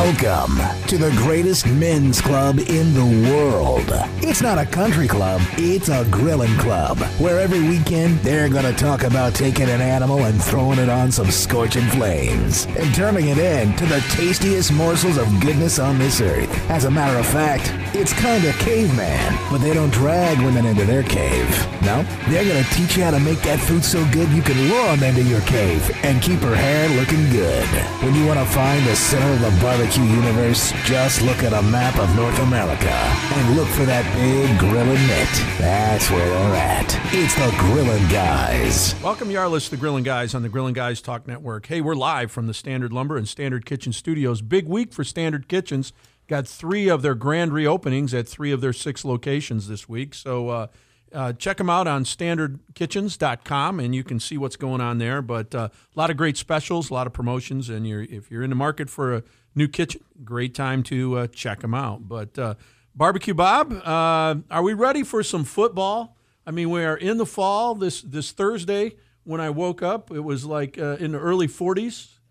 Welcome to the greatest men's club in the world. It's not a country club, it's a grilling club, where every weekend they're going to talk about taking an animal and throwing it on some scorching flames and turning it into the tastiest morsels of goodness on this earth. As a matter of fact, it's kind of caveman, but they don't drag women into their cave. No, they're going to teach you how to make that food so good you can lure them into your cave and keep her hair looking good. When you want to find the center of the barbecue universe, just look at a map of North America and look for that big grilling mitt. That's where they're at. It's the Grillin' Guys. Welcome, Yarlis, the Grillin' Guys on the Grillin' Guys Talk Network. Hey, we're live from the Standard Lumber and Standard Kitchen Studios. Big week for Standard Kitchens. Got 3 of their grand reopenings at 3 of their 6 locations this week. So check them out on standardkitchens.com, and you can see what's going on there. But a lot of great specials, a lot of promotions, and if you're in the market for a new kitchen, great time to check them out. But Barbecue Bob, are we ready for some football? I mean, we are in the fall. This Thursday, when I woke up, it was like in the early 40s,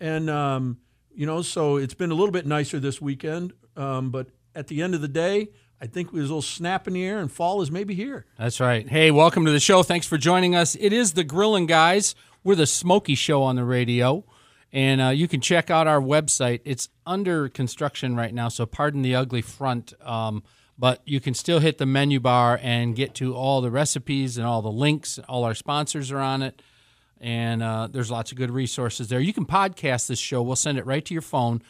and so it's been a little bit nicer this weekend. But at the end of the day, I think there's a little snap in the air, and fall is maybe here. That's right. Hey, welcome to the show. Thanks for joining us. It is the Grillin' Guys. We're the Smoky Show on the radio, and you can check out our website. It's under construction right now, so pardon the ugly front, but you can still hit the menu bar and get to all the recipes and all the links. All our sponsors are on it, and there's lots of good resources there. You can podcast this show. We'll send it right to your phone,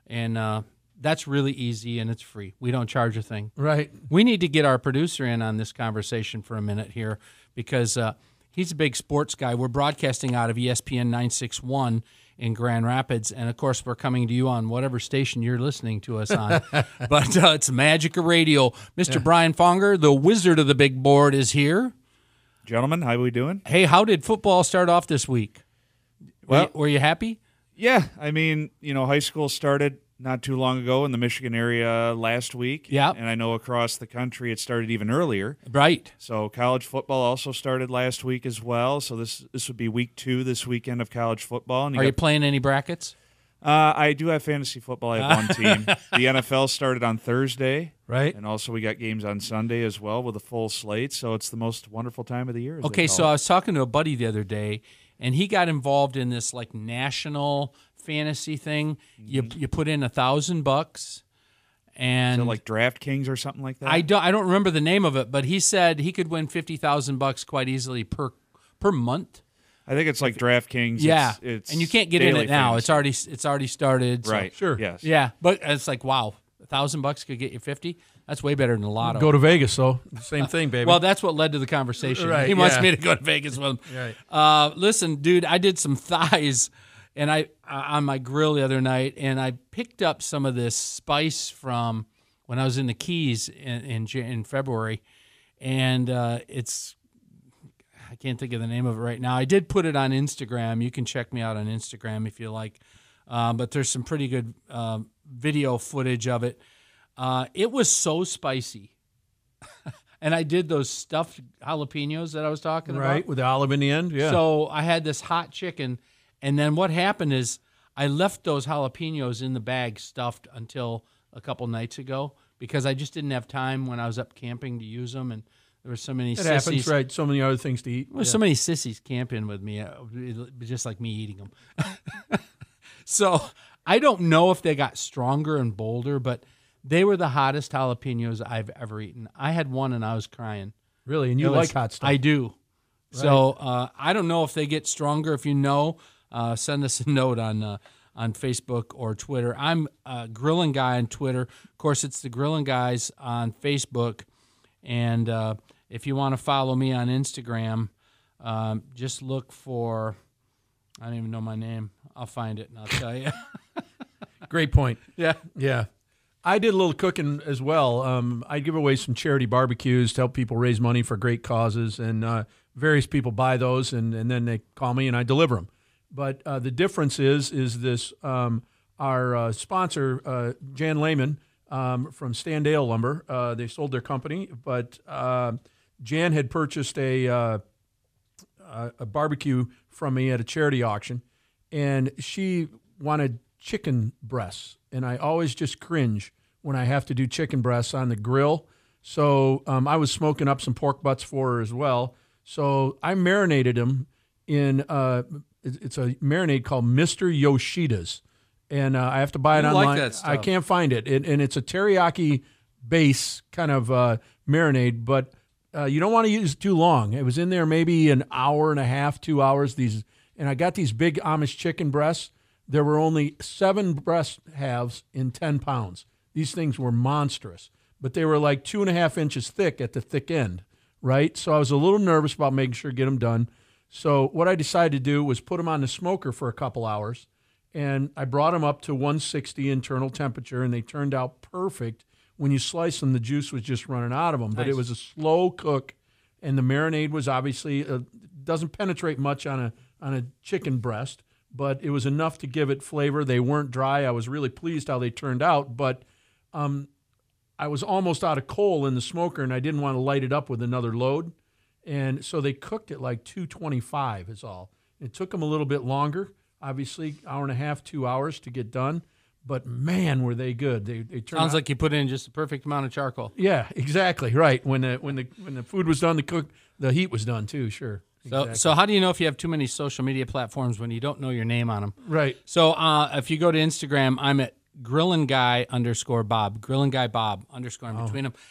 and that's really easy, and it's free. We don't charge a thing. Right. We need to get our producer in on this conversation for a minute here because he's a big sports guy. We're broadcasting out of ESPN 961 in Grand Rapids, and, of course, we're coming to you on whatever station you're listening to us on. But it's magic of radio. Mr. Brian Fonger, the wizard of the big board, is here. Gentlemen, how are we doing? Hey, how did football start off this week? Well, were you happy? Yeah. I mean, high school started not too long ago in the Michigan area last week. Yeah. And I know across the country it started even earlier. Right. So college football also started last week as well. So this would be week 2 this weekend of college football. And Are you playing any brackets? I do have fantasy football. I have one team. The NFL started on Thursday. Right. And also we got games on Sunday as well with a full slate. So it's the most wonderful time of the year. Okay, so I was talking to a buddy the other day, and he got involved in this like national fantasy thing. You put in $1,000, and Is it like DraftKings or something like that? I don't remember the name of it, but he said he could win $50,000 quite easily per month. I think it's like DraftKings. Yeah, it's and you can't get in it now. fantasy. It's already started. So. Right. Sure. Yes. Yeah, but it's like wow, $1,000 could get you 50. That's way better than a lotto. Go to Vegas, though. Same thing, baby. Well, that's what led to the conversation. Right, He wants yeah. me to go to Vegas with him. Right. Listen, dude, I did some thighs, and I on my grill the other night, and I picked up some of this spice from when I was in the Keys in February, and it's I can't think of the name of it right now. I did put it on Instagram. You can check me out on Instagram if you like, but there's some pretty good video footage of it. It was so spicy. And I did those stuffed jalapenos that I was talking about. Right, with the olive in the end, yeah. So I had this hot chicken, and then what happened is I left those jalapenos in the bag stuffed until a couple nights ago because I just didn't have time when I was up camping to use them, and there were so many sissies. Happens, right? So many other things to eat. There were so many sissies camping with me, just like me eating them. So I don't know if they got stronger and bolder, but they were the hottest jalapenos I've ever eaten. I had one and I was crying. Really? And you like hot stuff? I do. Right. So I don't know if they get stronger. If you know, send us a note on Facebook or Twitter. I'm Grillin' Guy on Twitter. Of course, it's the Grillin' Guys on Facebook. And if you want to follow me on Instagram, just look for, I don't even know my name. I'll find it and I'll tell you. Great point. Yeah. Yeah. I did a little cooking as well. I give away some charity barbecues to help people raise money for great causes, and various people buy those, and then they call me and I deliver them. But the difference is this: our sponsor, Jan Lehman from Standale Lumber, they sold their company, but Jan had purchased a barbecue from me at a charity auction, and she wanted chicken breasts, and I always just cringe when I have to do chicken breasts on the grill. So I was smoking up some pork butts for her as well. So I marinated them in it's a marinade called Mr. Yoshida's, and I have to buy it You online. like that stuff. I can't find it, and it's a teriyaki base kind of marinade, but you don't want to use it too long. It was in there maybe an hour and a half, 2 hours. And I got these big Amish chicken breasts. There were only 7 breast halves in 10 pounds. These things were monstrous, but they were like 2.5 inches thick at the thick end, right? So I was a little nervous about making sure to get them done. So what I decided to do was put them on the smoker for a couple hours, and I brought them up to 160 internal temperature, and they turned out perfect. When you slice them, the juice was just running out of them, but it was a slow cook, and the marinade was obviously doesn't penetrate much on a chicken breast, but it was enough to give it flavor. They weren't dry. I was really pleased how they turned out, but I was almost out of coal in the smoker, and I didn't want to light it up with another load. And so they cooked it like 225 is all. It took them a little bit longer, obviously, hour and a half, 2 hours to get done. But, man, were they good. They turned Sounds out, like you put in just the perfect amount of charcoal. yeah, exactly, right. When the food was done, the heat was done too, sure. Exactly. So how do you know if you have too many social media platforms when you don't know your name on them? Right. So if you go to Instagram, I'm at GrillinGuy_Bob, GrillinGuyBob _ in between them.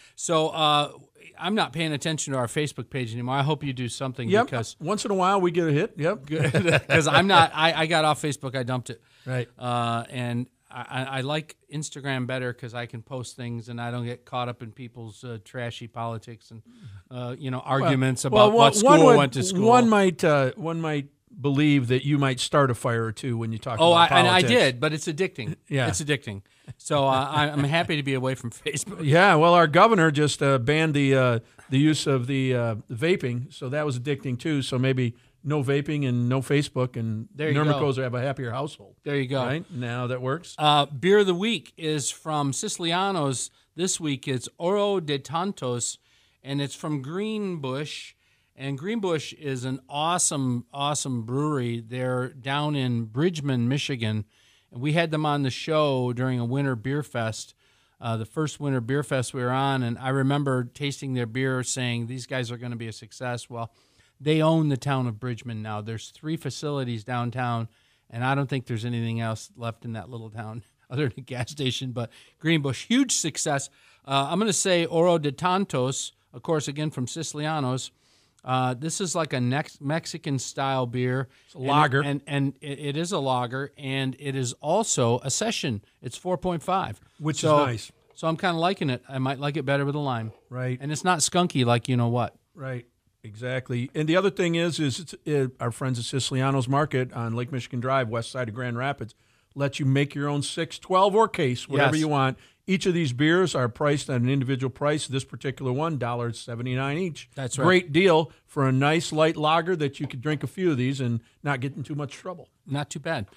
So I'm not paying attention to our Facebook page anymore. I hope you do something because once in a while we get a hit. Yep. because I'm not. I got off Facebook. I dumped it. Right. And I like Instagram better because I can post things and I don't get caught up in people's trashy politics and arguments about what school went to school. One might believe that you might start a fire or two when you talk about politics. And I did, but it's addicting. Yeah. It's addicting. So I'm happy to be away from Facebook. Yeah, well, our governor just banned the use of the vaping, so that was addicting too. So maybe no vaping and no Facebook, and Nurmicos will have a happier household. There you go. Right? Now that works. Beer of the week is from Siciliano's this week. It's Oro de Tantos, and it's from Greenbush. And Greenbush is an awesome, awesome brewery. They're down in Bridgman, Michigan. And we had them on the show during a winter beer fest, the first winter beer fest we were on. And I remember tasting their beer saying, these guys are going to be a success. Well, they own the town of Bridgman now. There's 3 facilities downtown, and I don't think there's anything else left in that little town other than a gas station. But Greenbush, huge success. I'm going to say Oro de Tantos, of course, again from Siciliano's. This is like a Mexican-style beer. It's a lager. And it is a lager, and it is also a session. It's 4.5. Which is nice. So I'm kind of liking it. I might like it better with a lime. Right. And it's not skunky like you know what. Right. Exactly. And the other thing is our friends at Siciliano's Market on Lake Michigan Drive, west side of Grand Rapids, let you make your own 6, 12, or case, whatever you want. Each of these beers are priced at an individual price. This particular one, $1.79 each. That's right. Great deal for a nice light lager that you could drink a few of these and not get in too much trouble. Not too bad.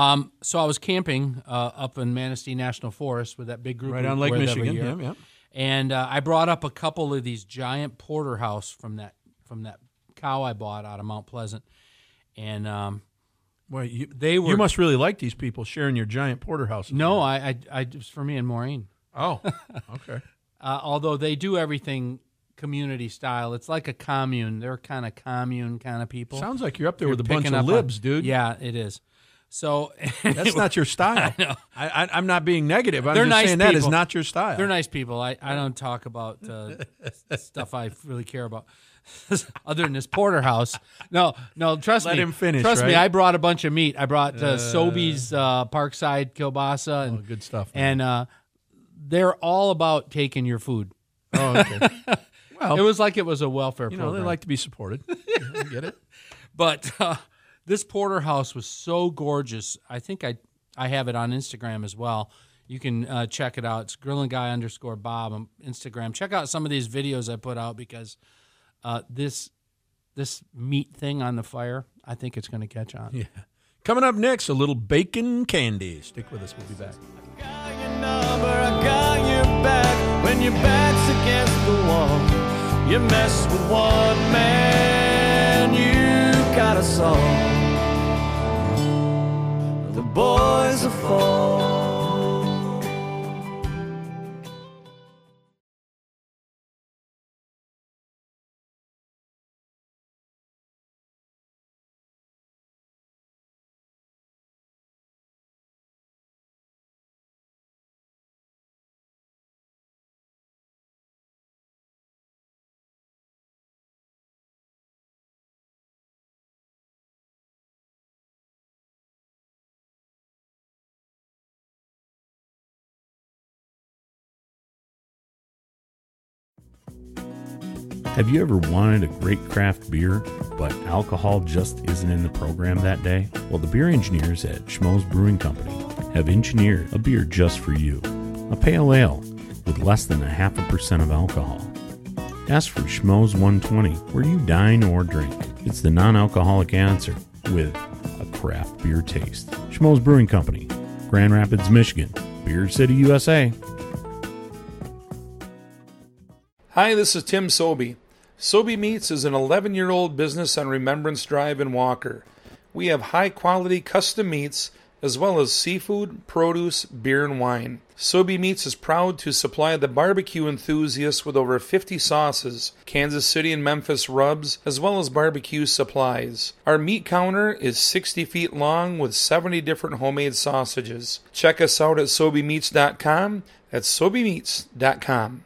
So I was camping up in Manistee National Forest with that big group. Right on Lake Michigan. Yeah. And I brought up a couple of these giant porterhouse from that cow I bought out of Mount Pleasant. And well, you must really like these people sharing your giant porterhouse. No, I just for me and Maureen. Oh, okay. Although they do everything community style. It's like a commune. They're kind of commune kind of people. Sounds like you're up there with a bunch of libs, dude. Yeah, it is. So that's not your style. I know. I'm not being negative. I'm They're just nice saying people. that is not your style. They're nice people. I don't talk about stuff I really care about. Other than this porterhouse. No, trust me. Let him finish, Trust me, right? I brought a bunch of meat. I brought Sobeys Parkside kielbasa. And, good stuff. And they're all about taking your food. Oh, okay. Well, it was like it was a welfare program. They like to be supported. I get it. But this porterhouse was so gorgeous. I think I have it on Instagram as well. You can check it out. It's GrillinGuy_Bob on Instagram. Check out some of these videos I put out because this meat thing on the fire, I think it's going to catch on. Yeah. Coming up next, a little bacon candy. Stick with us. We'll be back. I got your number, I got your back. When your back's against the wall, you mess with one man, you got a song. The boys rise or fall. Have you ever wanted a great craft beer, but alcohol just isn't in the program that day? Well, the beer engineers at Schmoes Brewing Company have engineered a beer just for you. A pale ale with less than 0.5% of alcohol. Ask for Schmoes 120 where you dine or drink. It's the non-alcoholic answer with a craft beer taste. Schmoes Brewing Company, Grand Rapids, Michigan. Beer City, USA. Hi, this is Tim Sobey. Sobey Meats is an 11-year-old business on Remembrance Drive in Walker. We have high-quality custom meats as well as seafood, produce, beer, and wine. Sobey Meats is proud to supply the barbecue enthusiasts with over 50 sauces, Kansas City and Memphis rubs, as well as barbecue supplies. Our meat counter is 60 feet long with 70 different homemade sausages. Check us out at SobeyMeats.com. That's SobeyMeats.com.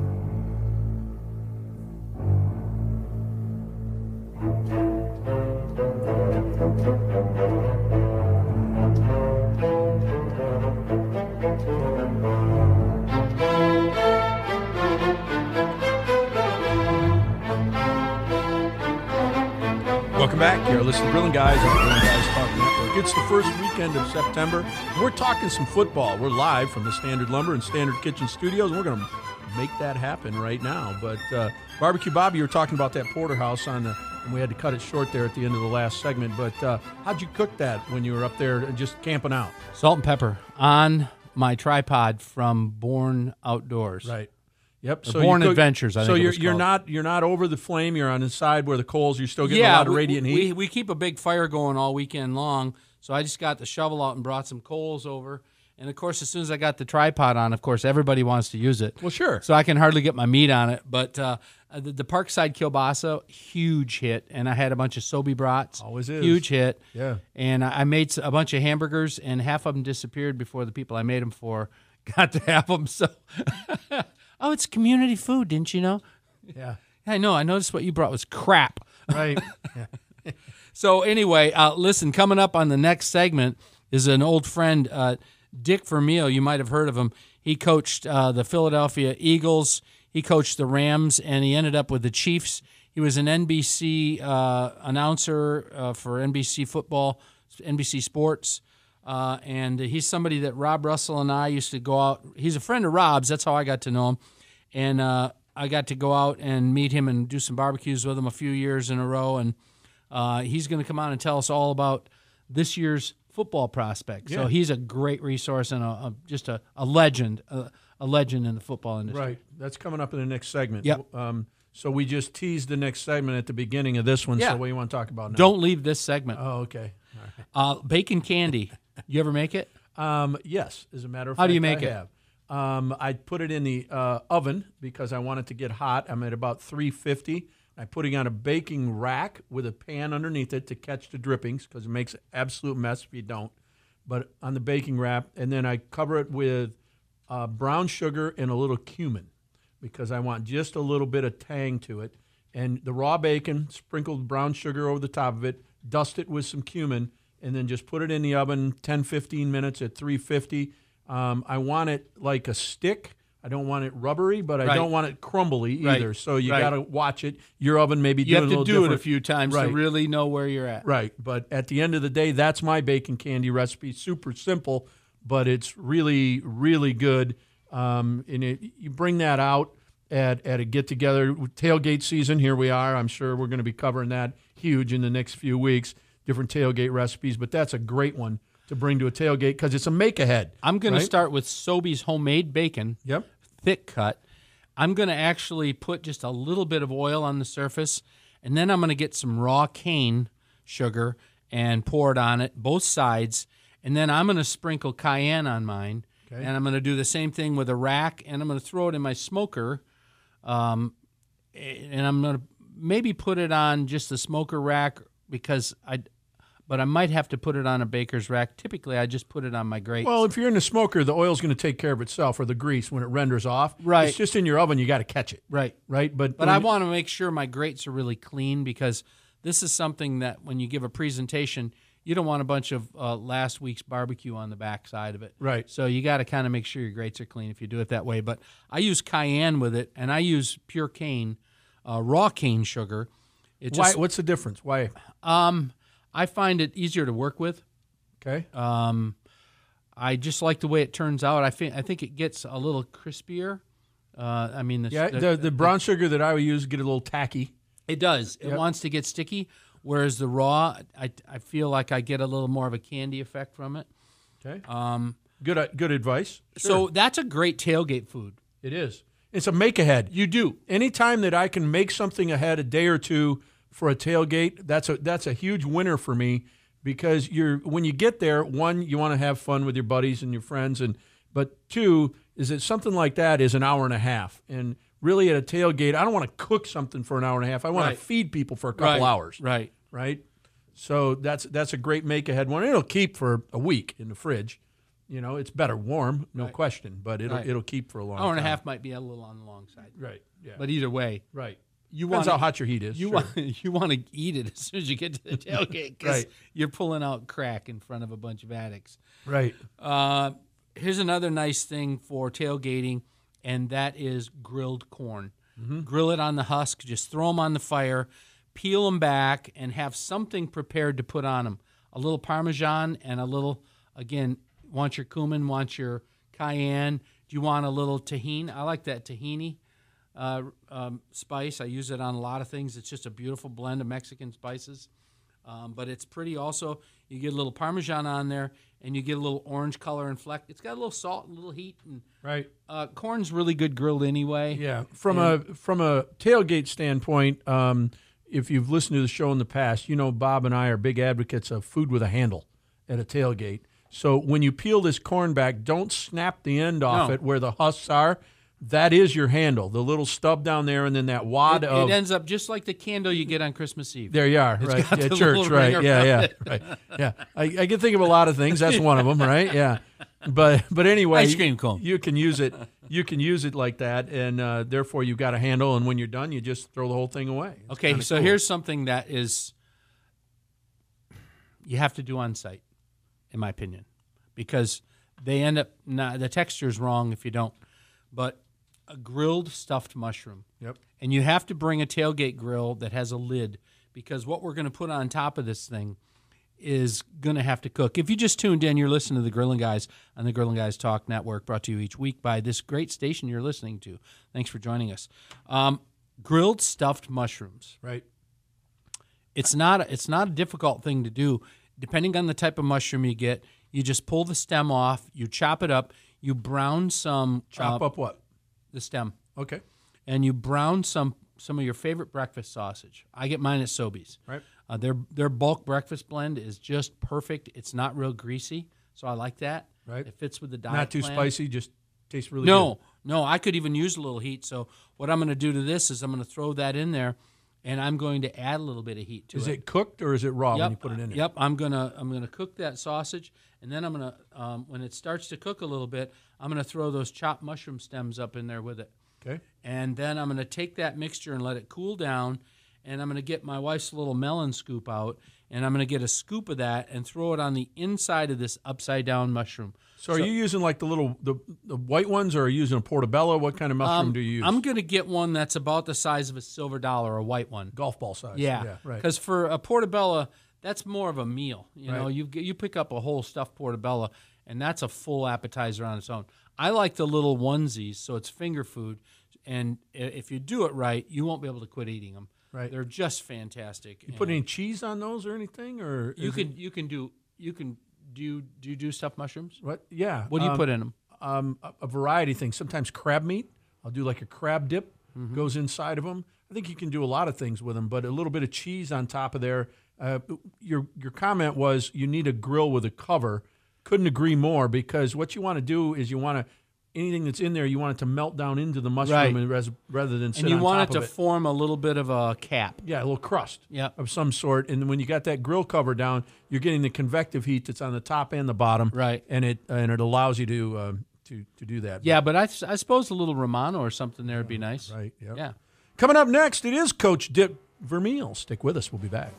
Welcome back. You're listening to Grilling Guys on the Grilling Guys Talk Network. It's the first weekend of September. We're talking some football. We're live from the Standard Lumber and Standard Kitchen Studios, and we're going to make that happen right now. But Barbecue Bobby, you were talking about that porterhouse and we had to cut it short there at the end of the last segment. But how'd you cook that when you were up there just camping out? Salt and pepper on my tripod from Born Outdoors. Right. Yep. So Born Adventures. I think you're not over the flame. You're on the side where the coals. You're still getting a lot of radiant heat. We keep a big fire going all weekend long. So I just got the shovel out and brought some coals over. And of course, as soon as I got the tripod on, of course, everybody wants to use it. Well, sure. So I can hardly get my meat on it. But the Parkside Kielbasa, huge hit. And I had a bunch of Sobey brats. Always is. Huge hit. Yeah. And I made a bunch of hamburgers, and half of them disappeared before the people I made them for got to have them. So, oh, it's community food, didn't you know? Yeah. I know. I noticed what you brought was crap. Right. Yeah. So anyway, listen, coming up on the next segment is an old friend, Dick Vermeil. You might have heard of him. He coached the Philadelphia Eagles. He coached the Rams, and he ended up with the Chiefs. He was an NBC announcer for NBC football, NBC Sports, and he's somebody that Rob Russell and I used to go out. He's a friend of Rob's. That's how I got to know him. And I got to go out and meet him and do some barbecues with him a few years in a row. And he's going to come on and tell us all about this year's football prospects. Yeah. So he's a great resource and just a legend, a legend in the football industry. Right. That's coming up in the next segment. Yep. So we just teased the next segment at the beginning of this one. Yeah. So what do you want to talk about now? Don't leave this segment. Oh, okay. All right. Bacon candy. You ever make it? Yes, as a matter of How fact, do you make it? have. I put it in the oven because I want it to get hot. I'm at about 350. I'm putting on a baking rack with a pan underneath it to catch the drippings because it makes an absolute mess if you don't. But on the baking rack, and then I cover it with brown sugar and a little cumin because I want just a little bit of tang to it. And the raw bacon, sprinkled brown sugar over the top of it, dust it with some cumin, and then just put it in the oven 10, 15 minutes at 350. I want it like a stick. I don't want it rubbery, but I don't want it crumbly either. Right. So you got to watch it. Your oven may be You doing have a to little do different. it a few times to really know where you're at. Right. But at the end of the day, that's my bacon candy recipe. Super simple, but it's really, really good. And you bring that out at a get-together. Tailgate season, here we are. I'm sure we're going to be covering that huge in the next few weeks, different tailgate recipes. But that's a great one to bring to a tailgate because it's a make-ahead. I'm going to start with Sobey's homemade bacon. Yep. Thick cut. I'm going to actually put just a little bit of oil on the surface, and then I'm going to get some raw cane sugar and pour it on it, both sides, And then I'm going to sprinkle cayenne on mine, and I'm going to do the same thing with a rack, and I'm going to throw it in my smoker, and I'm going to maybe put it on just the smoker rack but I might have to put it on a baker's rack. Typically, I just put it on my grates. Well, if you're in the smoker, the oil's going to take care of itself, or the grease when it renders off. Right. It's just in your oven. You got to catch it. Right. Right. But I want to make sure my grates are really clean, because this is something that when you give a presentation, you don't want a bunch of last week's barbecue on the back side of it. Right. So you got to kind of make sure your grates are clean if you do it that way. But I use cayenne with it, and I use pure cane, raw cane sugar. Why? What's the difference? Why? I find it easier to work with. Okay. I just like the way it turns out. I think it gets a little crispier. The brown sugar that I would use get a little tacky. It does. It wants to get sticky, whereas the raw, I feel like I get a little more of a candy effect from it. Okay. Good advice. Sure. So that's a great tailgate food. It is. It's a make ahead. You do. Anytime that I can make something ahead a day or two for a tailgate, that's a huge winner for me, because when you get there, one, you want to have fun with your buddies and your friends, but two is that something like that is an hour and a half. And really at a tailgate, I don't want to cook something for an hour and a half. I want to feed people for a couple hours. Right. So that's a great make ahead one. It'll keep for a week in the fridge. It's better warm, no question, but it'll keep for a long time. Hour and a half might be a little on the long side. Right. Yeah. But either way. Right. Depends how hot your heat is. You want to eat it as soon as you get to the tailgate, because you're pulling out crack in front of a bunch of addicts. Right. Here's another nice thing for tailgating, and that is grilled corn. Mm-hmm. Grill it on the husk. Just throw them on the fire, peel them back, and have something prepared to put on them. A little Parmesan and a little, again, want your cumin, want your cayenne. Do you want a little tahini? I like that tahini spice. I use it on a lot of things. It's just a beautiful blend of Mexican spices. But it's pretty also. You get a little Parmesan on there, and you get a little orange color and fleck. It's got a little salt and a little heat. And, corn's really good grilled anyway. Yeah. From a tailgate standpoint, if you've listened to the show in the past, Bob and I are big advocates of food with a handle at a tailgate. So when you peel this corn back, don't snap the end off it where the husks are. That is your handle, the little stub down there, and then that wad of... It ends up just like the candle you get on Christmas Eve. There you are, right? Yeah, church, right? Yeah, right. Yeah, I can think of a lot of things. That's one of them, right? Yeah, but anyway, ice cream cone. You can use it. You can use it like that, and therefore you've got a handle. And when you're done, you just throw the whole thing away. Okay, so cool. Here's something that is you have to do on site, in my opinion, because they end up the texture's wrong if you don't, but. A grilled stuffed mushroom. Yep. And you have to bring a tailgate grill that has a lid, because what we're going to put on top of this thing is going to have to cook. If you just tuned in, you're listening to the Grillin' Guys on the Grillin' Guys Talk Network, brought to you each week by this great station you're listening to. Thanks for joining us. Grilled stuffed mushrooms. Right. It's not a difficult thing to do. Depending on the type of mushroom you get, you just pull the stem off, you chop it up, you brown some... Chop up what? The stem. Okay. And you brown some of your favorite breakfast sausage. I get mine at Sobeys. Right. Their bulk breakfast blend is just perfect. It's not real greasy, so I like that. Right. It fits with the diet. Not too plan. spicy, just tastes really good. No, I could even use a little heat. So what I'm going to do to this is I'm going to throw that in there, and I'm going to add a little bit of heat to it. Is it cooked or is it raw when you put it in there? Yep. I'm gonna cook that sausage, and then I'm gonna when it starts to cook a little bit, I'm gonna throw those chopped mushroom stems up in there with it. Okay. And then I'm gonna take that mixture and let it cool down, and I'm gonna get my wife's little melon scoop out, and I'm gonna get a scoop of that and throw it on the inside of this upside down mushroom. So are you using like the white ones, or are you using a portobello? What kind of mushroom do you use? I'm gonna get one that's about the size of a silver dollar, a white one, golf ball size. Yeah, right. Because for a portobello, that's more of a meal. You know, Right. you pick up a whole stuffed portobello, and that's a full appetizer on its own. I like the little onesies, so it's finger food, and if you do it right, you won't be able to quit eating them. Right. They're just fantastic. You put any cheese on those or anything, or You can do you do stuffed mushrooms? what? Yeah. What do you put in them? A variety of things. Sometimes crab meat. I'll do like a crab dip. Goes inside of them. I think you can do a lot of things with them, but a little bit of cheese on top of there. Your comment was you need a grill with a cover. Couldn't agree more, because what you want to do is anything that's in there, you want it to melt down into the mushroom rather than sit on top of it. And you want it to form a little bit of a cap. Yeah, a little crust Yep. of some sort. And when you got that grill cover down, you're getting the convective heat that's on the top and the bottom. Right. And it allows you to do that. Yeah, but I suppose a little Romano or something there would be nice. Right. Yep. Yeah. Coming up next, it is Coach Dick Vermeil. Stick with us. We'll be back.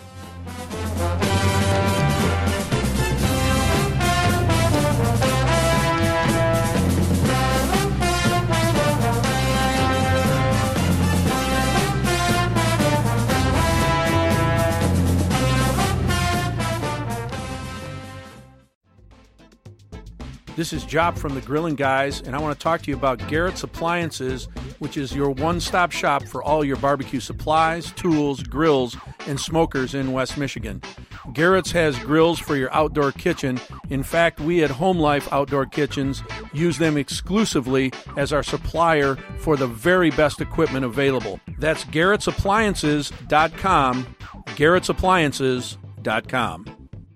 This is Job from the Grilling Guys, and I want to talk to you about Garrett's Appliances, which is your one-stop shop for all your barbecue supplies, tools, grills, and smokers in West Michigan. Garrett's has grills for your outdoor kitchen. In fact, we at Home Life Outdoor Kitchens use them exclusively as our supplier for the very best equipment available. That's Garrett'sAppliances.com, Garrett'sAppliances.com.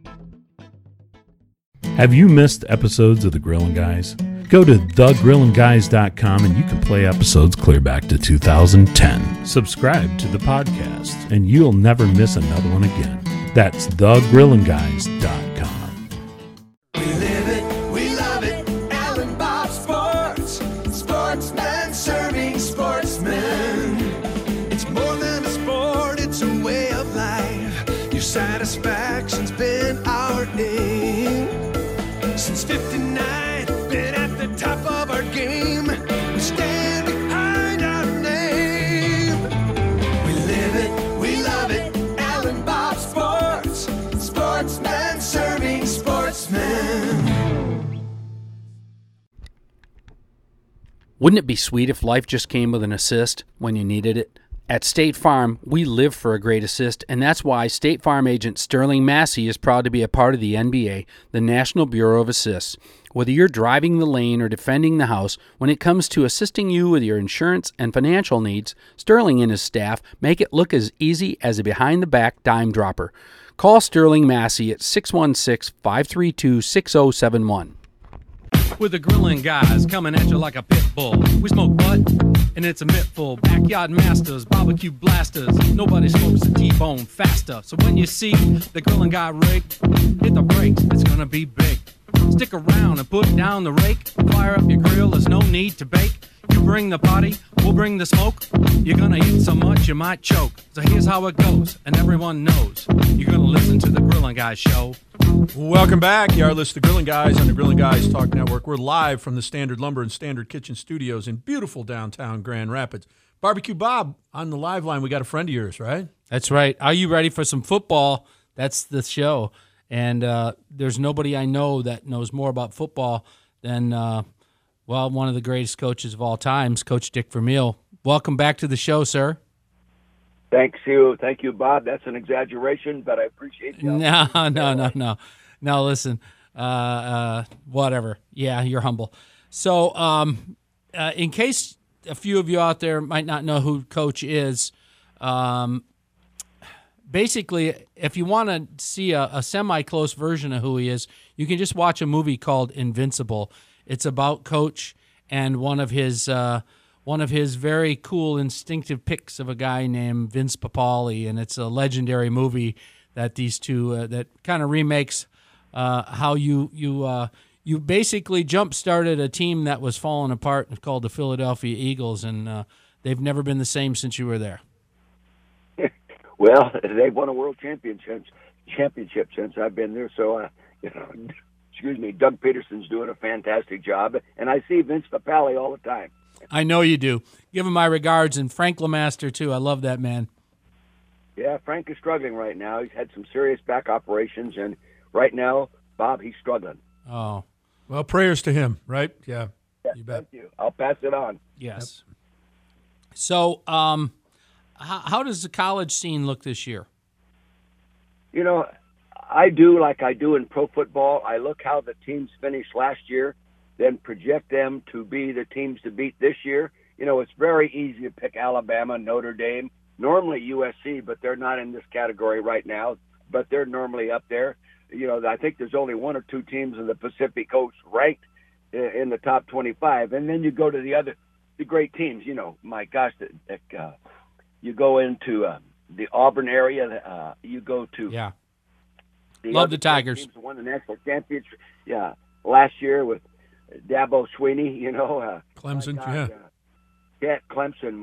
Have you missed episodes of The Grillin' Guys? Go to thegrillandguys.com and you can play episodes clear back to 2010. Subscribe to the podcast and you'll never miss another one again. That's thegrillandguys.com. We live it, we love it, Alan Bob Sports. Sportsman serving sportsmen. It's more than a sport, it's a way of life. Your satisfaction's been our aim. Since 59, been at the top of our game. We stand behind our name. We live it, we love it, Alan Bob Sports. Sportsman serving sportsmen. Wouldn't it be sweet if life just came with an assist when you needed it? At State Farm, we live for a great assist, and that's why State Farm agent Sterling Massey is proud to be a part of the NBA, the National Bureau of Assists. Whether you're driving the lane or defending the house, when it comes to assisting you with your insurance and financial needs, Sterling and his staff make it look as easy as a behind-the-back dime dropper. Call Sterling Massey at 616-532-6071. With the Grilling Guys coming at you like a pit bull. We smoke butt, and it's a mittful. Backyard masters, barbecue blasters. Nobody smokes a T-bone faster. So when you see the Grilling Guy rig, hit the brakes, it's gonna be big. Stick around and put down the rake. Fire up your grill, there's no need to bake. You bring the party, we'll bring the smoke. You're gonna eat so much you might choke. So here's how it goes, and everyone knows. You're gonna listen to the Grilling Guys show. Welcome back. You are listening to Grilling Guys on the Grilling Guys Talk Network. We're live from the Standard Lumber and Standard Kitchen Studios in beautiful downtown Grand Rapids. Barbecue Bob, on the live line, we got a friend of yours, right? That's right. Are you ready for some football? That's the show. And there's nobody I know that knows more about football than, one of the greatest coaches of all times, Coach Dick Vermeil. Welcome back to the show, sir. Thank you, Bob. That's an exaggeration, but I appreciate it. No. Listen, whatever. Yeah, you're humble. So, in case a few of you out there might not know who Coach is, basically, if you want to see a semi-close version of who he is, you can just watch a movie called Invincible. It's about Coach and one of his very cool instinctive picks of a guy named Vince Papale, and it's a legendary movie that these two that kind of remakes how you basically jump-started a team that was falling apart called the Philadelphia Eagles, and they've never been the same since you were there. Well, they've won a world championship since I've been there, so excuse me, Doug Peterson's doing a fantastic job, and I see Vince Papale all the time. I know you do. Give him my regards, and Frank LeMaster, too. I love that man. Yeah, Frank is struggling right now. He's had some serious back operations, and right now, Bob, he's struggling. Oh. Well, prayers to him, right? Yeah, you bet. Thank you. I'll pass it on. Yes. Yep. So, how does the college scene look this year? You know, I do like I do in pro football. I look how the teams finished last year, then project them to be the teams to beat this year. You know, it's very easy to pick Alabama, Notre Dame, normally USC, but they're not in this category right now, but they're normally up there. I think there's only one or two teams in the Pacific Coast ranked in the top 25. And then you go to the great teams. My gosh, you go into the Auburn area. You go to Love the Tigers. Teams won the national championship. Yeah, last year with Dabo Sweeney. Clemson. Yeah, Clemson.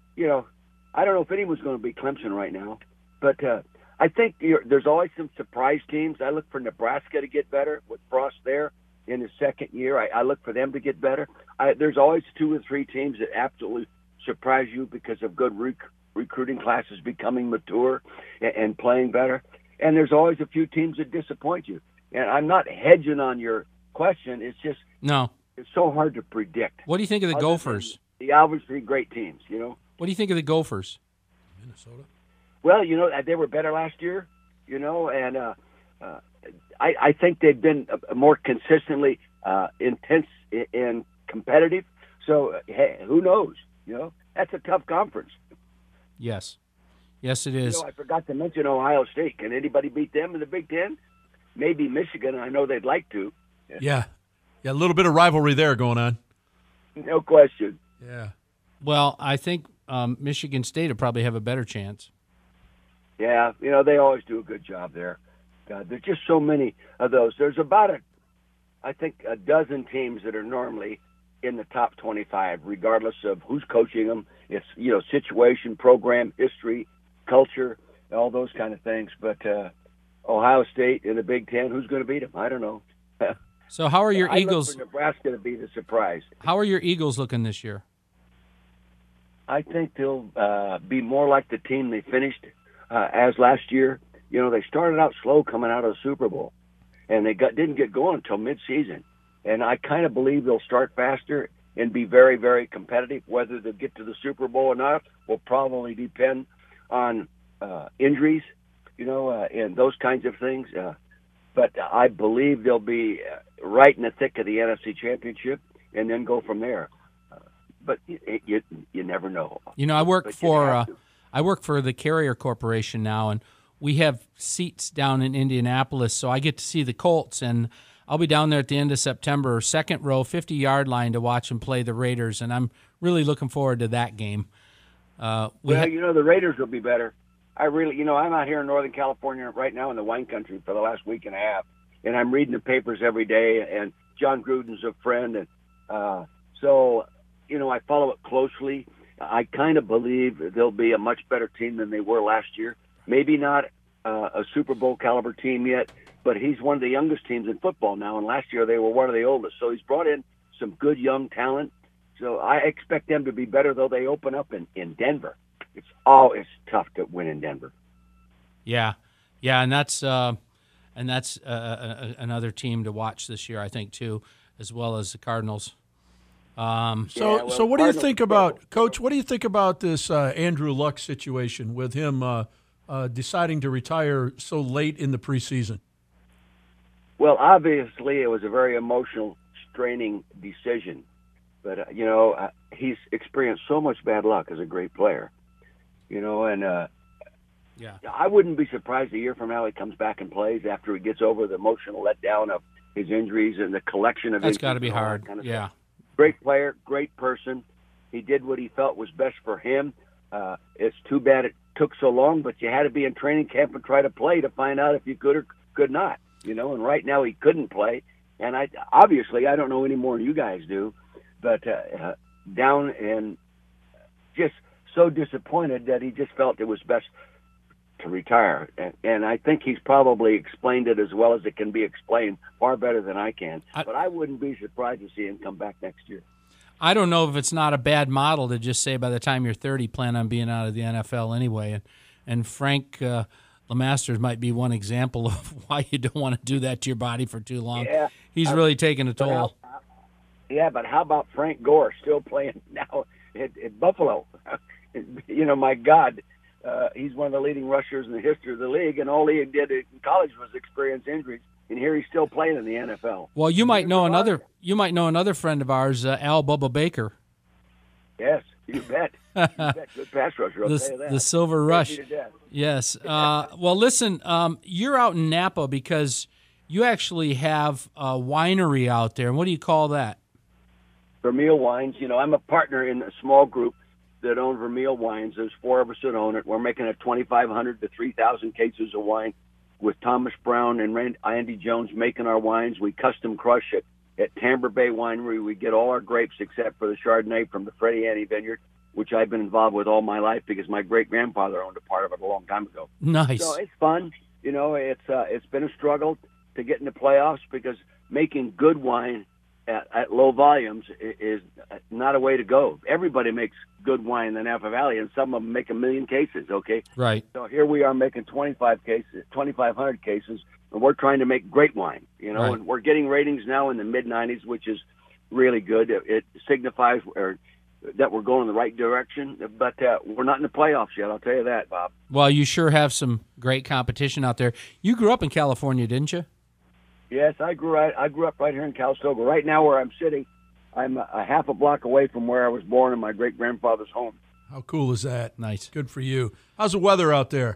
I don't know if anyone's going to beat Clemson right now, but I think there's always some surprise teams. I look for Nebraska to get better with Frost there in his second year. I look for them to get better. There's always 2 or 3 teams that absolutely surprise you because of good recruiting classes becoming mature and playing better. And there's always a few teams that disappoint you. And I'm not hedging on your question. It's just it's so hard to predict. What do you think of the Gophers? The obviously great teams, What do you think of the Gophers? Minnesota. Well, they were better last year, and I think they've been more consistently intense and competitive. So, hey, who knows? That's a tough conference. Yes, it is. I forgot to mention Ohio State. Can anybody beat them in the Big Ten? Maybe Michigan. I know they'd like to. Yeah, a little bit of rivalry there going on. No question. Yeah. Well, I think Michigan State will probably have a better chance. Yeah, they always do a good job there. God, there's just so many of those. There's about I think a dozen teams that are normally in the top 25, regardless of who's coaching them. It's, situation, program, history, culture, all those kind of things. But Ohio State in the Big Ten, who's going to beat them? I don't know. So how are your Eagles? I look for Nebraska to be the surprise. How are your Eagles looking this year? I think they'll be more like the team they finished as last year. They started out slow coming out of the Super Bowl, and they didn't get going until midseason. And I kind of believe they'll start faster and be very, very competitive. Whether they'll get to the Super Bowl or not will probably depend on injuries, and those kinds of things. But I believe they'll be right in the thick of the NFC Championship and then go from there. But you never know. I work for the Carrier Corporation now, and we have seats down in Indianapolis, so I get to see the Colts, and I'll be down there at the end of September, second row, 50-yard line to watch them play the Raiders, and I'm really looking forward to that game. The Raiders will be better. I really, I'm out here in Northern California right now in the wine country for the last week and a half, and I'm reading the papers every day, and John Gruden's a friend, and so I follow it closely. I kind of believe they'll be a much better team than they were last year. Maybe not a Super Bowl caliber team yet, but he's one of the youngest teams in football now, and last year they were one of the oldest. So he's brought in some good young talent. So I expect them to be better, though they open up in Denver. It's tough to win in Denver. Yeah, and that's another team to watch this year, I think, too, as well as the Cardinals. So what do you think about, Coach, what do you think about this Andrew Luck situation with him deciding to retire so late in the preseason? Well, obviously, it was a very emotional, straining decision. But, he's experienced so much bad luck as a great player, and I wouldn't be surprised a year from now he comes back and plays after he gets over the emotional letdown of his injuries and the collection of injuries. That's got to be hard, kind of yeah. Stuff. Great player, great person. He did what he felt was best for him. It's too bad it took so long, but you had to be in training camp and try to play to find out if you could or could not, and right now he couldn't play. And I don't know any more than you guys do, but down and just so disappointed that he just felt it was best to retire. And I think he's probably explained it as well as it can be explained, far better than I can. But I wouldn't be surprised to see him come back next year. I don't know if it's not a bad model to just say by the time you're 30, plan on being out of the NFL anyway. And Frank LeMasters might be one example of why you don't want to do that to your body for too long. Yeah, he's really taking a toll. But how about Frank Gore still playing now at Buffalo? My God. He's one of the leading rushers in the history of the league, and all he did in college was experience injuries, and here he's still playing in the NFL. Well, you might know another friend of ours, Al Bubba Baker. Yes, you bet. Good pass rusher, I'll tell you that. The Silver Crazy Rush. to death. Yes. Well, listen, you're out in Napa because you actually have a winery out there. And what do you call that? Vermeil Wines. I'm a partner in a small group that own Vermeil Wines. There's 4 of us that own it. We're making 2,500 to 3,000 cases of wine with Thomas Brown and Andy Jones making our wines. We custom crush it at Tamber Bay Winery. We get all our grapes except for the Chardonnay from the Freddie Annie Vineyard, which I've been involved with all my life because my great-grandfather owned a part of it a long time ago. Nice. So it's fun. It's been a struggle to get in the playoffs because making good wine at low volumes is not a way to go. Everybody makes good wine in the Napa Valley, and some of them make 1 million cases, okay? Right. So here we are making 2,500 cases, and we're trying to make great wine, Right. and we're getting ratings now in the mid-90s, which is really good. It signifies that we're going in the right direction, but we're not in the playoffs yet, I'll tell you that, Bob. Well, you sure have some great competition out there. You grew up in California, didn't you? Yes, I grew up right here in Calistoga. Right now where I'm sitting, I'm a half a block away from where I was born in my great-grandfather's home. How cool is that? Nice. Good for you. How's the weather out there?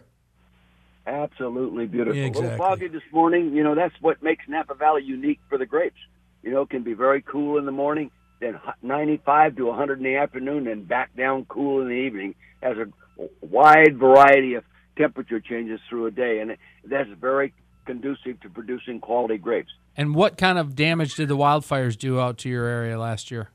Absolutely beautiful. Yeah, exactly. A little foggy this morning. That's what makes Napa Valley unique for the grapes. It can be very cool in the morning, then 95 to 100 in the afternoon, and back down cool in the evening. Has a wide variety of temperature changes through a day, and that's very conducive to producing quality grapes. And what kind of damage did the wildfires do out to your area last year?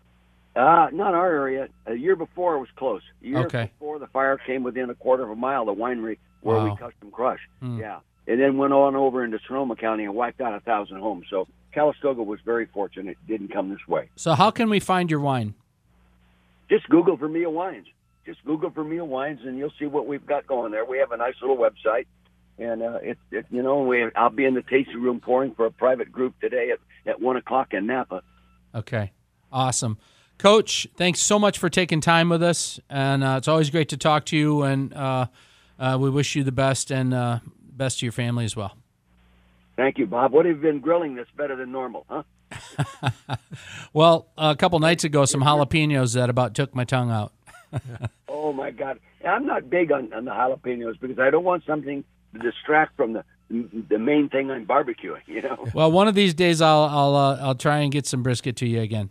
Not our area. A year before it was close. A year Okay. before the fire came within a quarter of a mile of the winery where Wow. we custom crush. Yeah. And then went on over into Sonoma County and wiped out 1,000 homes. So Calistoga was very fortunate it didn't come this way. So how can we find your wine? Just Google Vermeil Wines. Just Google Vermeil Wines and you'll see what we've got going there. We have a nice little website. And I'll be in the tasting room pouring for a private group today at 1 o'clock in Napa. Okay. Awesome. Coach, thanks so much for taking time with us. And it's always great to talk to you. And we wish you the best and best to your family as well. Thank you, Bob. What have you been grilling that's better than normal, huh? Well, a couple nights ago, some jalapenos that about took my tongue out. Oh, my God. I'm not big on the jalapenos because I don't want something to distract from the main thing I'm barbecuing, Well, one of these days I'll try and get some brisket to you again.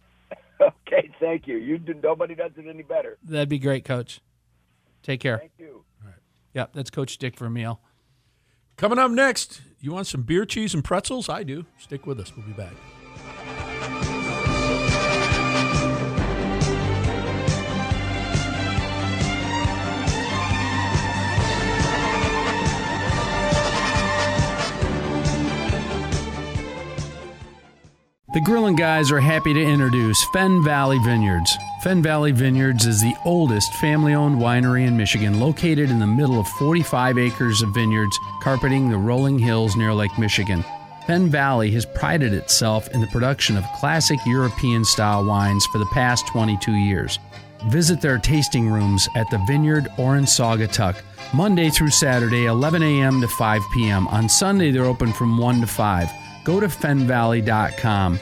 Okay, thank you. Nobody does it any better. That'd be great, Coach. Take care. Thank you. Yep, that's Coach Dick Vermeil. Coming up next, you want some beer, cheese, and pretzels? I do. Stick with us. We'll be back. The Grillin' Guys are happy to introduce Fenn Valley Vineyards. Fenn Valley Vineyards is the oldest family-owned winery in Michigan, located in the middle of 45 acres of vineyards carpeting the rolling hills near Lake Michigan. Fenn Valley has prided itself in the production of classic European-style wines for the past 22 years. Visit their tasting rooms at the Vineyard or in Saugatuck, Monday through Saturday, 11 a.m. to 5 p.m. On Sunday, they're open from 1 to 5. Go to fennvalley.com.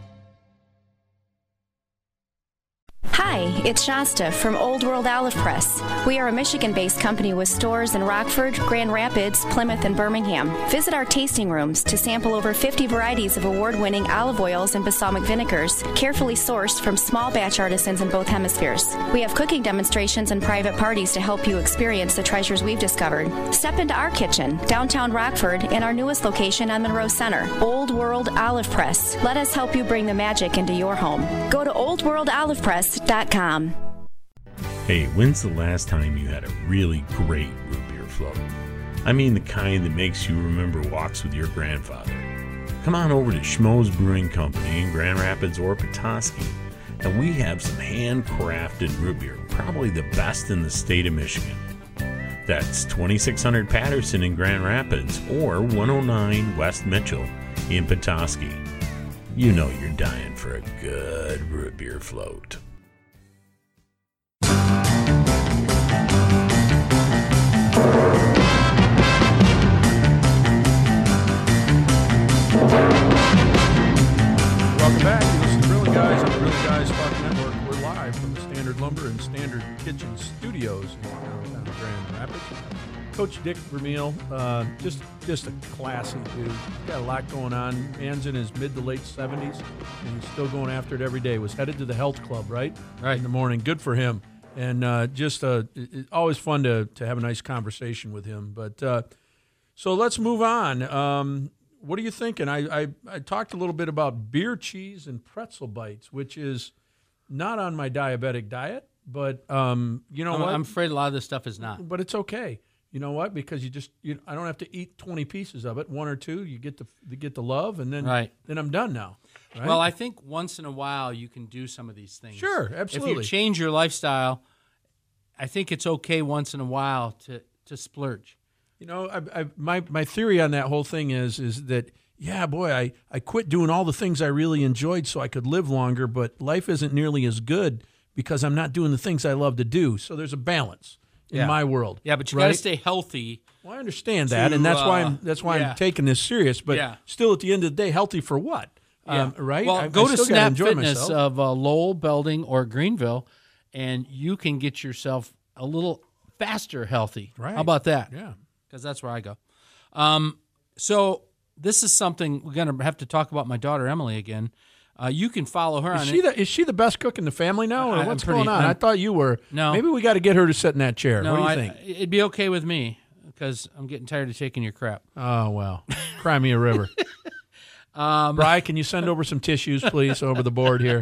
Hi, it's Shasta from Old World Olive Press. We are a Michigan-based company with stores in Rockford, Grand Rapids, Plymouth, and Birmingham. Visit our tasting rooms to sample over 50 varieties of award-winning olive oils and balsamic vinegars, carefully sourced from small batch artisans in both hemispheres. We have cooking demonstrations and private parties to help you experience the treasures we've discovered. Step into our kitchen, downtown Rockford, in our newest location on Monroe Center, Old World Olive Press. Let us help you bring the magic into your home. Go to oldworldolivepress.com. Hey, when's the last time you had a really great root beer float? I mean the kind that makes you remember walks with your grandfather. Come on over to Schmoes Brewing Company in Grand Rapids or Petoskey, and we have some handcrafted root beer, probably the best in the state of Michigan. That's 2600 Patterson in Grand Rapids or 109 West Mitchell in Petoskey. You know you're dying for a good root beer float. Welcome back. You listen to Grilling Guys on the Grilling Guys Talk Network. We're live from the Standard Lumber and Standard Kitchen Studios in downtown Grand Rapids. Coach Dick Vermeil, just a classy dude. He's got a lot going on. Man's in his mid to late 70s, and he's still going after it every day. Was headed to the health club, right? Right. In the morning. Good for him. And it's always fun to have a nice conversation with him. But so let's move on. What are you thinking? I talked a little bit about beer cheese and pretzel bites, which is not on my diabetic diet, but you know what? I'm afraid a lot of this stuff is not. But it's okay. You know what? Because I don't have to eat 20 pieces of it, 1 or 2. You get the love, and then then I'm done now. Right? Well, I think once in a while you can do some of these things. Sure, absolutely. If you change your lifestyle, I think it's okay once in a while to splurge. You know, my theory on that whole thing is that, yeah, boy, I quit doing all the things I really enjoyed so I could live longer, but life isn't nearly as good because I'm not doing the things I love to do. So there's a balance in my world. Yeah, but you got to stay healthy. Well, I understand that, and that's why I'm taking this serious. But still, at the end of the day, healthy for what? Right? Well, go to Snap Fitness of Lowell, Belding, or Greenville, and you can get yourself a little faster healthy. Right. How about that? Yeah. Because that's where I go. So this is something we're going to have to talk about my daughter, Emily, again. You can follow her on it. Is she the best cook in the family now, or what's going on? I thought you were. No. Maybe we got to get her to sit in that chair. No, what do you think? It'd be okay with me because I'm getting tired of taking your crap. Oh, well. Cry me a river. Bri, can you send over some tissues, please, over the board here?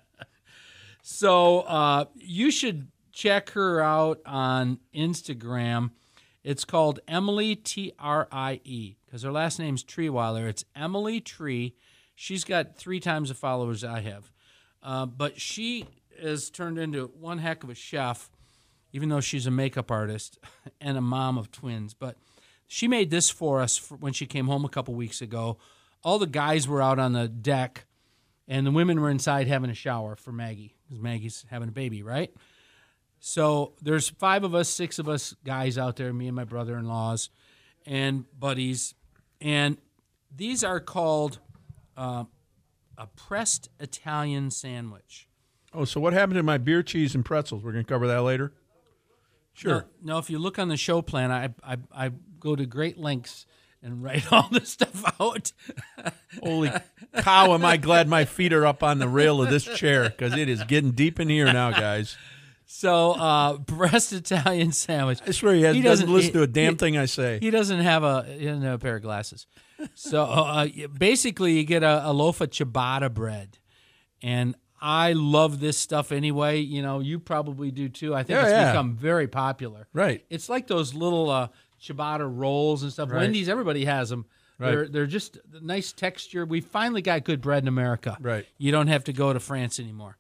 So you should check her out on Instagram. It's called Emily Trie, because her last name's Treeweiler. It's Emily Tree. She's got 3 times the followers I have. But she has turned into one heck of a chef, even though she's a makeup artist and a mom of twins. But she made this for us when she came home a couple weeks ago. All the guys were out on the deck, and the women were inside having a shower for Maggie, because Maggie's having a baby, right? So there's 5 of us, 6 of us guys out there, me and my brother-in-laws and buddies. And these are called a pressed Italian sandwich. Oh, so what happened to my beer, cheese, and pretzels? We're going to cover that later? Sure. No, if you look on the show plan, I go to great lengths and write all this stuff out. Holy cow, am I glad my feet are up on the rail of this chair, because it is getting deep in here now, guys. So, breast Italian sandwich. I swear he doesn't listen to a damn thing I say. He doesn't have a pair of glasses. So, basically, you get a loaf of ciabatta bread. And I love this stuff anyway. You know, you probably do too. I think it's become very popular. Right. It's like those little ciabatta rolls and stuff. Right. Wendy's, everybody has them. Right. They're just nice texture. We finally got good bread in America. Right. You don't have to go to France anymore.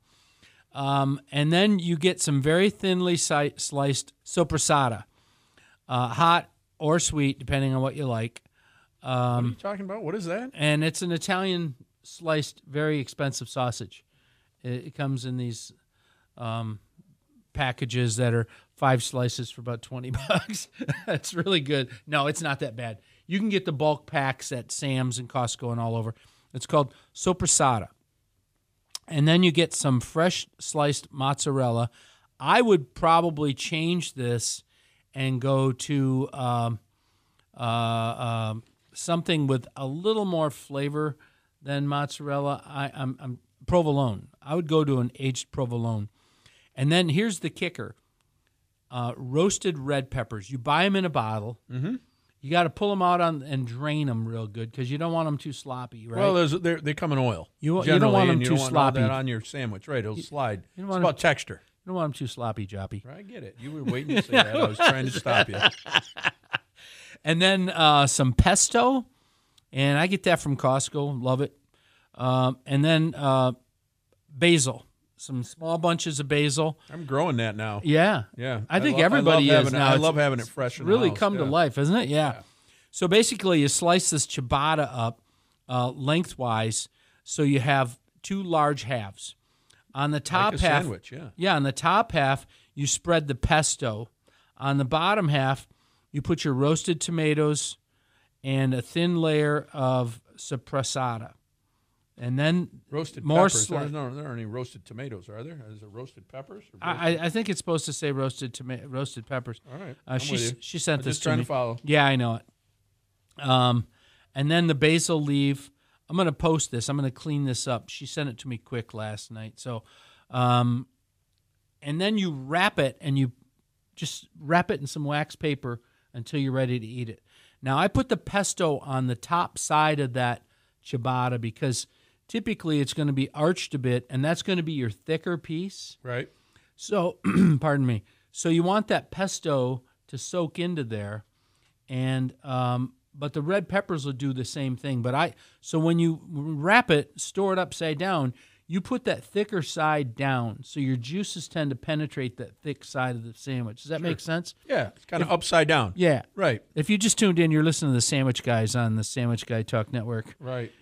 And then you get some very thinly sliced soppressata, hot or sweet, depending on what you like. What are you talking about? What is that? And it's an Italian sliced, very expensive sausage. It comes in these packages that are 5 slices for about $20. It's really good. No, it's not that bad. You can get the bulk packs at Sam's and Costco and all over. It's called soppressata. And then you get some fresh sliced mozzarella. I would probably change this and go to something with a little more flavor than mozzarella. I'm provolone. I would go to an aged provolone. And then here's the kicker. Roasted red peppers. You buy them in a bottle. Mm-hmm. You got to pull them out and drain them real good because you don't want them too sloppy, right? Well, they come in oil. You don't want them too sloppy. You don't want that on your sandwich, right? It'll slide. It's about texture. You don't want them too sloppy, Joppy. I get it. You were waiting to say that. I was trying to stop you. And then some pesto, and I get that from Costco. Love it. And then basil. Some small bunches of basil. I'm growing that now. Yeah. Yeah. I think everybody is now. I love having it fresh in the really house. Come to life, isn't it? Yeah. So basically you slice this ciabatta up lengthwise so you have 2 large halves. On the top like a half, sandwich, on the top half you spread the pesto. On the bottom half you put your roasted tomatoes and a thin layer of soppressata. And then roasted more peppers. There aren't any roasted tomatoes, are there? Is it roasted peppers? Or I think it's supposed to say roasted peppers. All right. She sent this just trying to me. to follow. Yeah, I know it. And then the basil leaf. I'm going to post this. I'm going to clean this up. She sent it to me quick last night. So, and then you wrap it, and you just wrap it in some wax paper until you're ready to eat it. Now, I put the pesto on the top side of that ciabatta because typically it's going to be arched a bit, and that's going to be your thicker piece. Right. So, pardon me. So you want that pesto to soak into there, and but the red peppers will do the same thing. So when you wrap it, store it upside down, you put that thicker side down, so your juices tend to penetrate that thick side of the sandwich. Does that make sense? Yeah, it's kind of upside down. Yeah. Right. If you just tuned in, you're listening to the Sandwich Guys on the Sandwich Guy Talk Network. Right.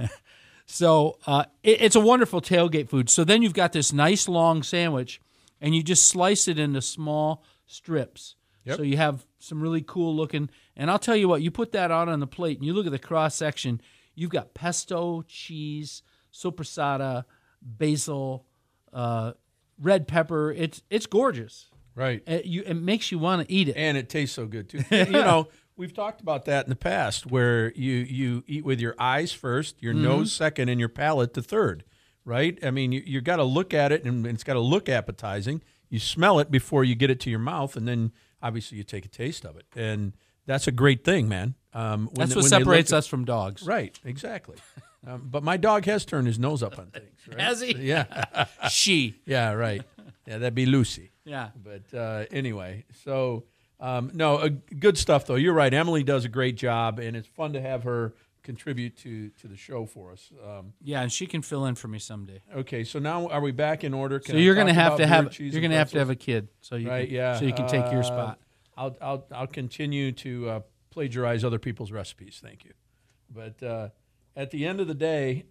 So it's a wonderful tailgate food. So then you've got this nice long sandwich, and you just slice it into small strips. Yep. So you have some really cool looking. And I'll tell you what, you put that on the plate, and you look at the cross section. You've got pesto, cheese, soppressata, basil, red pepper. It's gorgeous. Right. It makes you want to eat it. And it tastes so good, too. You know, we've talked about that in the past where you eat with your eyes first, your nose second, and your palate the third, right? I mean, you got to look at it, and it's got to look appetizing. You smell it before you get it to your mouth, and then obviously you take a taste of it. And that's a great thing, man. That's what separates us from dogs. Right, exactly. But my dog has turned his nose up on things. Right? Has he? Yeah. She. Yeah, right. Yeah, that'd be Lucy. Yeah. But anyway, so no, good stuff though. You're right. Emily does a great job, and it's fun to have her contribute to the show for us. Yeah, and she can fill in for me someday. Okay, so now are we back in order? So you're going to have to have a kid, so you right? can, so you can take your spot. I'll continue to plagiarize other people's recipes. Thank you. But at the end of the day,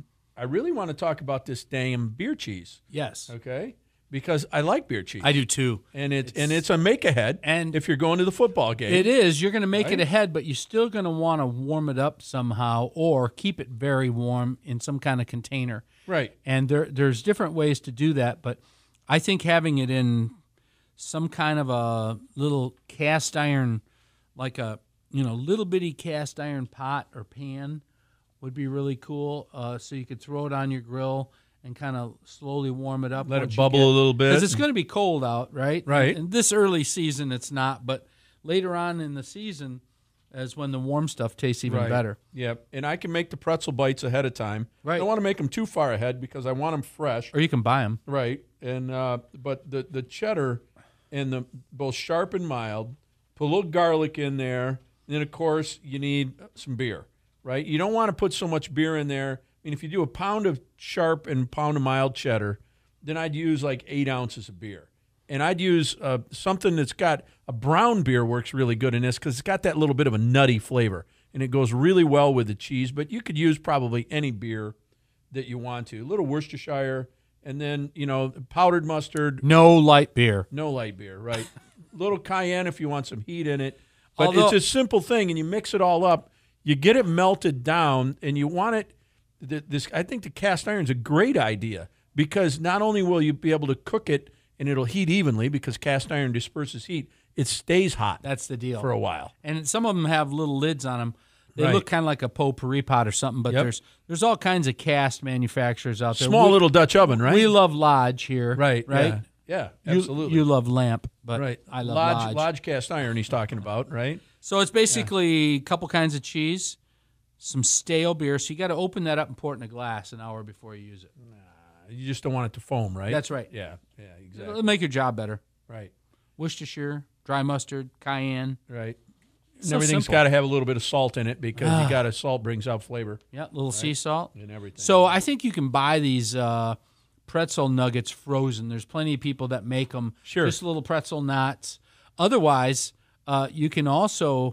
I really want to talk about this damn beer cheese. Yes. Okay. Because I like beer cheese. I do too. And it's a make ahead. And if you're going to the football game, it is. You're going to make it ahead, but you're still going to want to warm it up somehow, or keep it very warm in some kind of container. Right. And there's different ways to do that, but I think having it in some kind of a little cast iron, like a little bitty cast iron pot or pan, would be really cool. So you could throw it on your grill and kind of slowly warm it up. Let it bubble a little bit. Because it's going to be cold out, right? Right. And this early season, it's not. But later on in the season is when the warm stuff tastes even better. Yep. And I can make the pretzel bites ahead of time. Right. I don't want to make them too far ahead because I want them fresh. Or you can buy them. Right. And but the cheddar and the both sharp and mild, put a little garlic in there. And then, of course, you need some beer, right? You don't want to put so much beer in there. I mean, if you do a pound of sharp and pound of mild cheddar, then I'd use like 8 ounces of beer. And I'd use something that's got a brown beer works really good in this because it's got that little bit of a nutty flavor. And it goes really well with the cheese. But you could use probably any beer that you want to. A little Worcestershire, and then, powdered mustard. No light beer. No light beer, right. A little cayenne if you want some heat in it. But it's a simple thing, and you mix it all up. You get it melted down, and you want it. I think the cast iron is a great idea because not only will you be able to cook it and it'll heat evenly because cast iron disperses heat, it stays hot. That's the deal. For a while. And some of them have little lids on them. They look kind of like a potpourri pot or something, but there's all kinds of cast manufacturers out there. Small little Dutch oven, right? We love Lodge here. Right. Right? Yeah, absolutely. You love Lamp, but I love Lodge. Lodge cast iron he's talking about, right? So it's basically a couple kinds of cheese, some stale beer. So you got to open that up and pour it in a glass an hour before you use it. You just don't want it to foam, right? That's right. Yeah, exactly. It'll make your job better. Right. Worcestershire, dry mustard, cayenne. Right. And So everything's simple. got to have a little bit of salt in it because you got salt brings out flavor. Yeah, a little sea salt. And everything. So I think you can buy these pretzel nuggets frozen. There's plenty of people that make them. Sure. Just little pretzel knots. Otherwise, you can also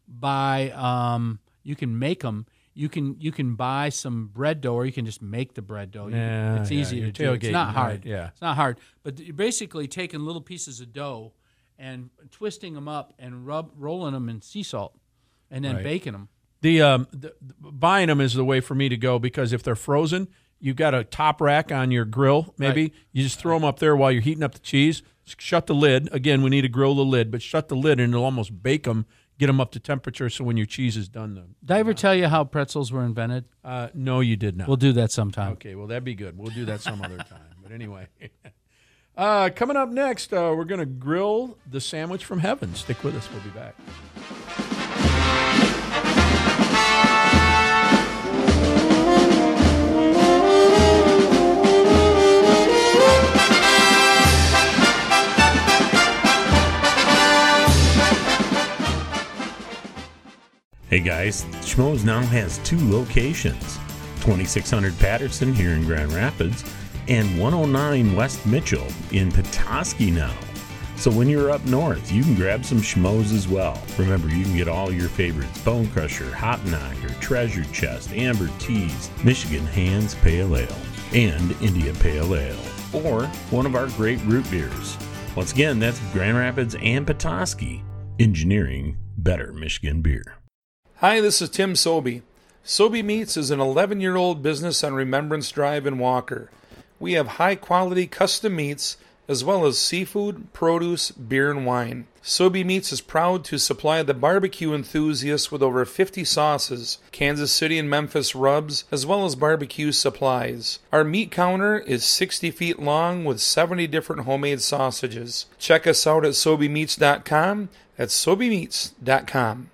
buy. You can make them. You can buy some bread dough, or you can just make the bread dough. It's easy to do. It's not hard. Right, yeah. It's not hard. But you're basically taking little pieces of dough and twisting them up and rolling them in sea salt, and then baking them. The buying them is the way for me to go, because if they're frozen, you've got a top rack on your grill. Maybe Right. you just throw them up there while you're heating up the cheese. Shut the lid. Again, we need to grill the lid, but shut the lid and it'll almost bake them. Get them up to temperature so when your cheese is done. Did I ever tell you how pretzels were invented? No, you did not. We'll do that sometime. Okay, well, that'd be good. We'll do that some other time. But anyway, coming up next, we're going to grill the sandwich from heaven. Stick with us. We'll be back. Hey guys, Schmoes now has 2 locations, 2600 Patterson here in Grand Rapids and 109 West Mitchell in Petoskey now. So when you're up north, you can grab some Schmoes as well. Remember, you can get all your favorites: Bone Crusher, Hop Knocker, Treasure Chest, Amber Teas, Michigan Hands Pale Ale, and India Pale Ale, or one of our great root beers. Once again, that's Grand Rapids and Petoskey, engineering better Michigan beer. Hi, this is Tim Sobey. Sobey Meats is an 11-year-old business on Remembrance Drive in Walker. We have high-quality custom meats as well as seafood, produce, beer, and wine. Sobey Meats is proud to supply the barbecue enthusiasts with over 50 sauces, Kansas City and Memphis rubs, as well as barbecue supplies. Our meat counter is 60 feet long with 70 different homemade sausages. Check us out at SobeyMeats.com. That's SobeyMeats.com.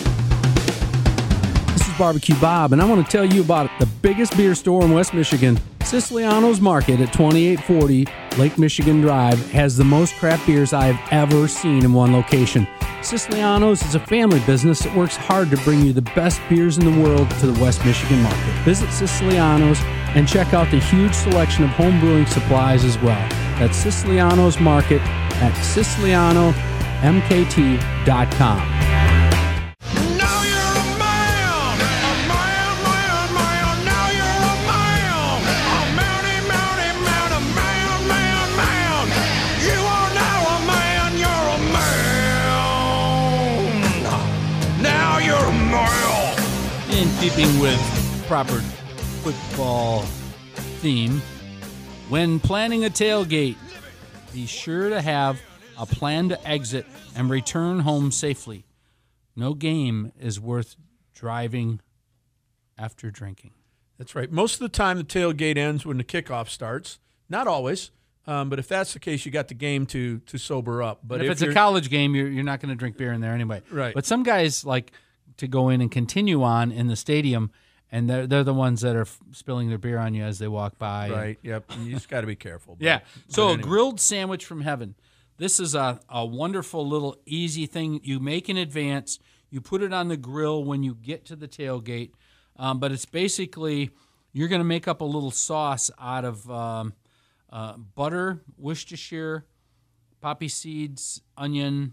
This is Barbecue Bob, and I want to tell you about the biggest beer store in West Michigan. Siciliano's Market at 2840 Lake Michigan Drive has the most craft beers I've ever seen in one location. Siciliano's is a family business that works hard to bring you the best beers in the world to the West Michigan market. Visit Siciliano's and check out the huge selection of home brewing supplies as well. That's Siciliano's Market at SicilianoMKT.com. In keeping with proper football theme, when planning a tailgate, be sure to have a plan to exit and return home safely. No game is worth driving after drinking. That's right. Most of the time, the tailgate ends when the kickoff starts. Not always, but if that's the case, you got the game to sober up. But if it's a college game, you're not going to drink beer in there anyway. Right. But some guys like to go in and continue on in the stadium, and they're the ones that are spilling their beer on you as they walk by. Right. Yep. You just got to be careful. Yeah. So anyway. a grilled sandwich from heaven. This is a wonderful little easy thing you make in advance. You put it on the grill when you get to the tailgate. But it's basically, you're going to make up a little sauce out of butter, Worcestershire, poppy seeds, onion,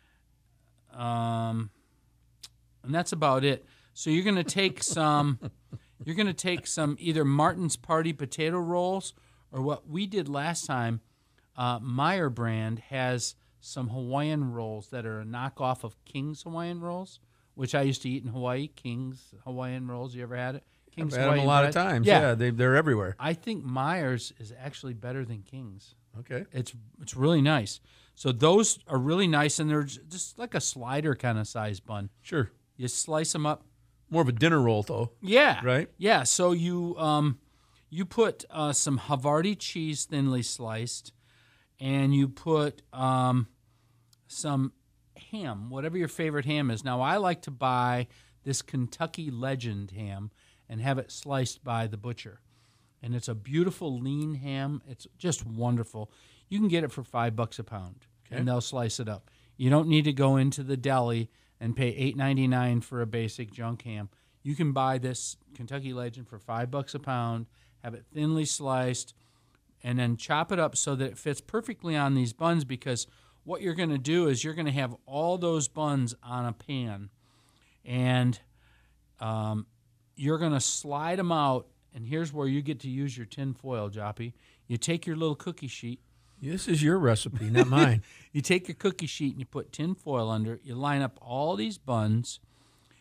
and that's about it. So you're going to take some either Martin's Party potato rolls, or what we did last time, Meyer brand has some Hawaiian rolls that are a knockoff of King's Hawaiian rolls, which I used to eat in Hawaii. King's Hawaiian rolls. You ever had it? King's I've had them a lot of times. Yeah, they're everywhere. I think Meyer's is actually better than King's. Okay. It's really nice. So those are really nice, and they're just like a slider kind of size bun. Sure. You slice them up. More of a dinner roll, though. Yeah. Right? Yeah. So you put some Havarti cheese thinly sliced, and you put some ham, whatever your favorite ham is. Now, I like to buy this Kentucky Legend ham and have it sliced by the butcher. And it's a beautiful lean ham. It's just wonderful. You can get it for $5 a pound, and they'll slice it up. You don't need to go into the deli and pay $8.99 for a basic junk ham. You can buy this Kentucky Legend for $5 a pound, have it thinly sliced, and then chop it up so that it fits perfectly on these buns, because what you're going to do is you're going to have all those buns on a pan, and you're going to slide them out, and here's where you get to use your tin foil, Joppy. You take your little cookie sheet. This is your recipe, not mine. You take your cookie sheet and you put tin foil under it. You line up all these buns,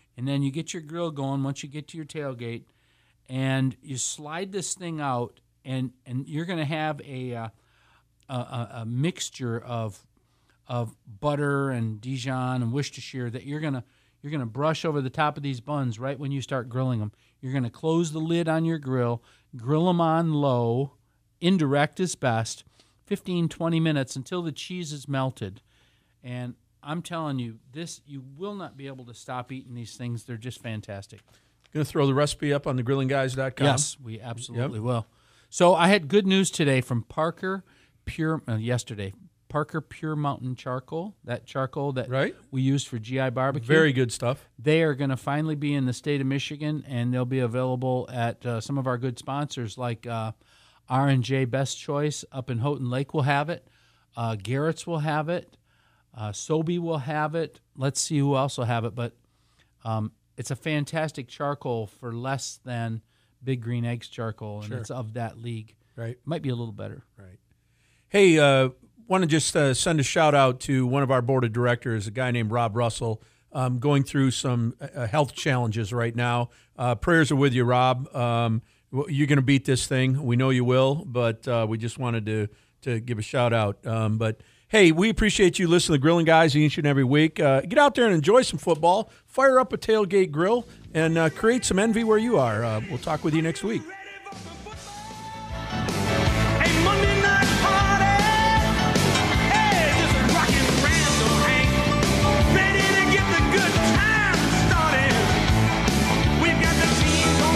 And then you get your grill going once you get to your tailgate, and you slide this thing out, and you're going to have a mixture of butter and Dijon and Worcestershire that you're gonna brush over the top of these buns right when you start grilling them. You're gonna close the lid on your grill them on low, indirect is best, 15-20 minutes until the cheese is melted. And I'm telling you, you will not be able to stop eating these things. They're just fantastic. Going to throw the recipe up on thegrillingguys.com? Yes, we absolutely will. So I had good news today from Parker yesterday. Parker Pure Mountain Charcoal, that charcoal that we used for GI Barbecue. Very good stuff. They are going to finally be in the state of Michigan, and they'll be available at some of our good sponsors like R&J Best Choice up in Houghton Lake will have it. Garrett's will have it. Sobe will have it. Let's see who else will have it. But it's a fantastic charcoal for less than Big Green Eggs charcoal, and it's of that league. Right. Might be a little better. Right. Hey, want to just send a shout out to one of our board of directors, a guy named Rob Russell, going through some health challenges right now. Prayers are with you, Rob. You're going to beat this thing. We know you will, but we just wanted to give a shout out. But hey, we appreciate you listening to the Grilling Guys each and every week. Get out there and enjoy some football. Fire up a tailgate grill and create some envy where you are. We'll talk with you next week.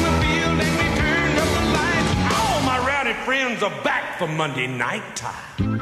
Friends are back for Monday night time.